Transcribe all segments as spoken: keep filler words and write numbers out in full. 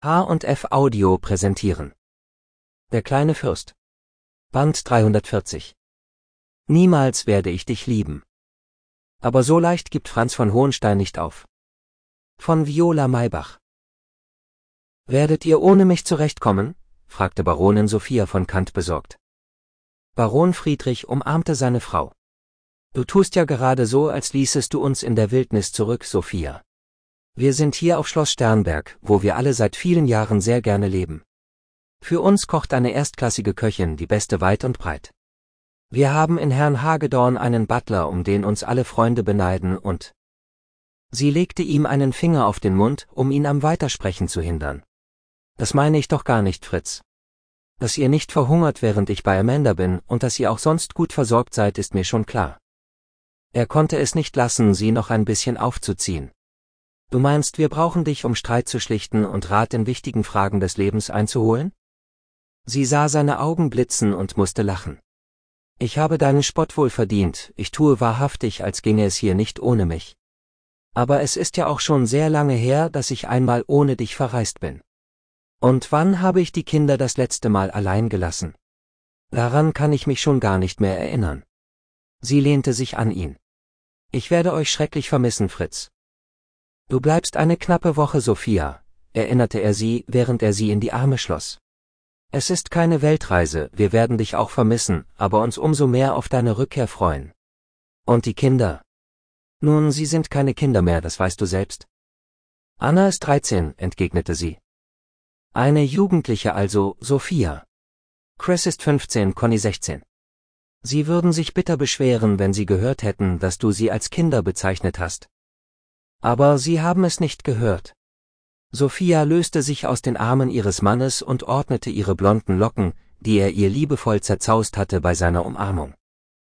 H und F Audio präsentieren. Der kleine Fürst. Band dreihundertvierzig. Niemals werde ich dich lieben. Aber so leicht gibt Franz von Hohenstein nicht auf. Von Viola Maybach. Werdet ihr ohne mich zurechtkommen? Fragte Baronin Sophia von Kant besorgt. Baron Friedrich umarmte seine Frau. Du tust ja gerade so, als ließest du uns in der Wildnis zurück, Sophia. Wir sind hier auf Schloss Sternberg, wo wir alle seit vielen Jahren sehr gerne leben. Für uns kocht eine erstklassige Köchin, die beste weit und breit. Wir haben in Herrn Hagedorn einen Butler, um den uns alle Freunde beneiden, und sie legte ihm einen Finger auf den Mund, um ihn am Weitersprechen zu hindern. Das meine ich doch gar nicht, Fritz. Dass ihr nicht verhungert, während ich bei Amanda bin, und dass ihr auch sonst gut versorgt seid, ist mir schon klar. Er konnte es nicht lassen, sie noch ein bisschen aufzuziehen. Du meinst, wir brauchen dich, um Streit zu schlichten und Rat in wichtigen Fragen des Lebens einzuholen? Sie sah seine Augen blitzen und musste lachen. Ich habe deinen Spott wohl verdient, ich tue wahrhaftig, als ginge es hier nicht ohne mich. Aber es ist ja auch schon sehr lange her, dass ich einmal ohne dich verreist bin. Und wann habe ich die Kinder das letzte Mal allein gelassen? Daran kann ich mich schon gar nicht mehr erinnern. Sie lehnte sich an ihn. Ich werde euch schrecklich vermissen, Fritz. Du bleibst eine knappe Woche, Sophia, erinnerte er sie, während er sie in die Arme schloss. Es ist keine Weltreise, wir werden dich auch vermissen, aber uns umso mehr auf deine Rückkehr freuen. Und die Kinder? Nun, sie sind keine Kinder mehr, das weißt du selbst. Anna ist dreizehn, entgegnete sie. Eine Jugendliche also, Sophia. Chris ist fünfzehn, Conny sechzehn. Sie würden sich bitter beschweren, wenn sie gehört hätten, dass du sie als Kinder bezeichnet hast. Aber sie haben es nicht gehört. Sophia löste sich aus den Armen ihres Mannes und ordnete ihre blonden Locken, die er ihr liebevoll zerzaust hatte, bei seiner Umarmung.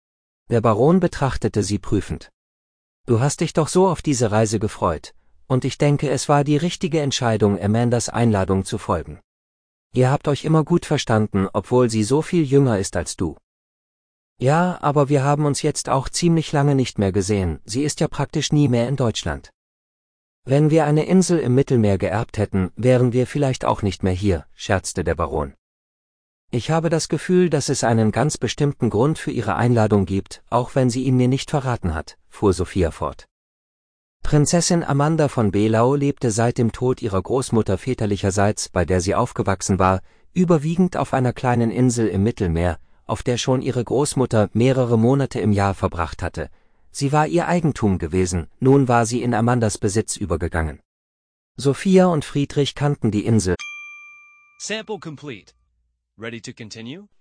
Der Baron betrachtete sie prüfend. Du hast dich doch so auf diese Reise gefreut, und ich denke, es war die richtige Entscheidung, Amandas Einladung zu folgen. Ihr habt euch immer gut verstanden, obwohl sie so viel jünger ist als du. Ja, aber wir haben uns jetzt auch ziemlich lange nicht mehr gesehen, sie ist ja praktisch nie mehr in Deutschland. Wenn wir eine Insel im Mittelmeer geerbt hätten, wären wir vielleicht auch nicht mehr hier, scherzte der Baron. Ich habe das Gefühl, dass es einen ganz bestimmten Grund für ihre Einladung gibt, auch wenn sie ihn mir nicht verraten hat, fuhr Sophia fort. Prinzessin Amanda von Belau lebte seit dem Tod ihrer Großmutter väterlicherseits, bei der sie aufgewachsen war, überwiegend auf einer kleinen Insel im Mittelmeer, auf der schon ihre Großmutter mehrere Monate im Jahr verbracht hatte. Sie war ihr Eigentum gewesen, nun war sie in Amandas Besitz übergegangen. Sophia und Friedrich kannten die Insel. Sample complete. Ready to continue?